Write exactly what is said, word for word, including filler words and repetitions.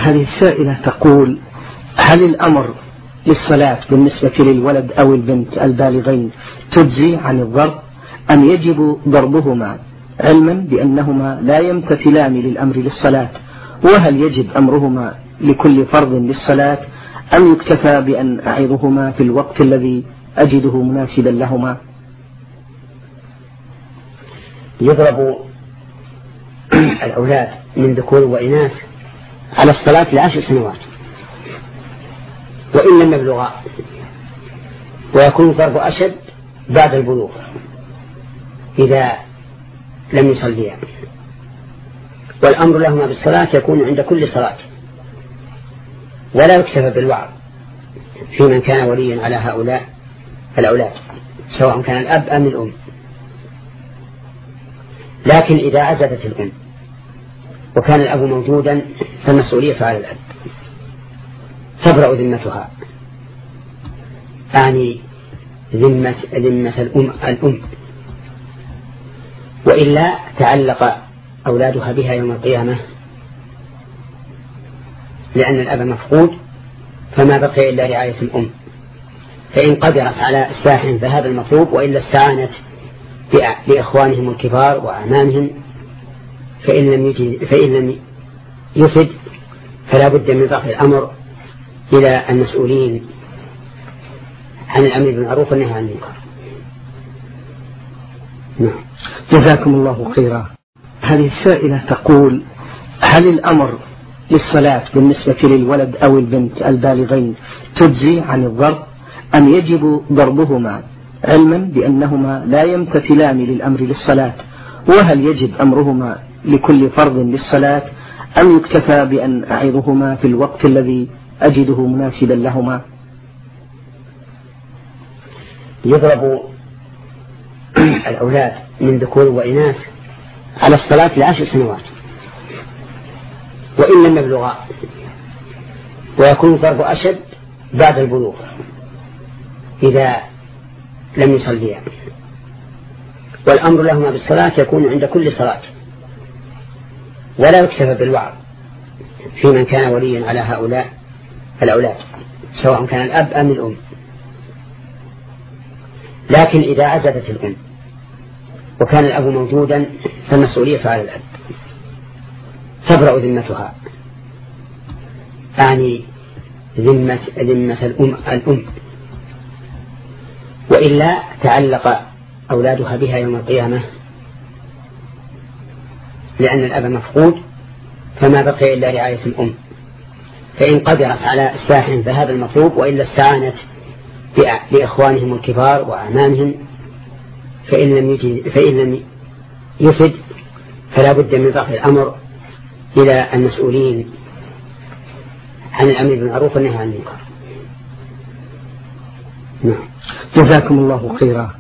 هذه السائلة تقول: هل الأمر للصلاة بالنسبة للولد أو البنت البالغين تجزي عن الضرب أم يجب ضربهما، علما بأنهما لا يمتثلان للأمر للصلاة؟ وهل يجب أمرهما لكل فرض للصلاة أم يكتفى بأن أعظهما في الوقت الذي أجده مناسبا لهما؟ يضرب الأولاد من ذكور وإناث على الصلاة لعشر سنوات وإن لم يبلغا، ويكون الضرب أشد بعد البلوغ إذا لم يصليا، والأمر لهما بالصلاة يكون عند كل صلاة، ولا يكتفى بالوعظ في من كان وليا على هؤلاء الأولاد سواء كان الأب أم الأم. لكن إذا عزلت الأم وكان الأب موجودا فالمسؤولية على الأب، تبرأ ذمتها، يعني ذمة, ذمة الأم, الأم وإلا تعلق أولادها بها يوم القيامة، لأن الأب مفقود فما بقي إلا رعاية الأم، فإن قدرت على الساحن فهذا المطلوب، وإلا استعانت بإخوانهم الكبار وأعمامهم، فإن لم, يجد فإن لم يفد فلا بد من رفع الأمر إلى المسؤولين عن الأمر بالمعروف والنهي عن المنكر. نعم. جزاكم الله خيرا. هذه السائلة تقول: هل الأمر للصلاة بالنسبة للولد أو البنت البالغين تجزي عن الضرب أم يجب ضربهما، علما بأنهما لا يمتثلان للأمر للصلاة؟ وهل يجب أمرهما لكل فرض للصلاة أم يكتفى بأن أعظهما في الوقت الذي أجده مناسبا لهما؟ يضرب الأولاد من ذكور وإناث على الصلاة لعشر سنوات وإن لم يبلغا، ويكون الضرب أشد بعد البلوغ إذا لم يصليا، والأمر لهما بالصلاة يكون عند كل صلاة، ولا يكتفى بالوعظ في من كان وليا على هؤلاء الأولاد سواء كان الأب أم الأم. لكن إذا عزلت الأم وكان الأب موجودا فالمسؤولية على الأب، تبرأ ذمتها، يعني ذمة, ذمة الأم, الأم وإلا تعلق أولادها بها يوم القيامة، لأن الأب مفقود فما بقي إلا رعاية الأم، فإن قدرت على الساحن فهذا المطلوب، وإلا استعانت بإخوانهم الكبار وأعمامهم، فإن لم, يجد فإن لم يفد فلا بد من رفع الأمر إلى المسؤولين عن الأمر بالمعروف والنهي عن المنكر. نعم. جزاكم الله خيرا.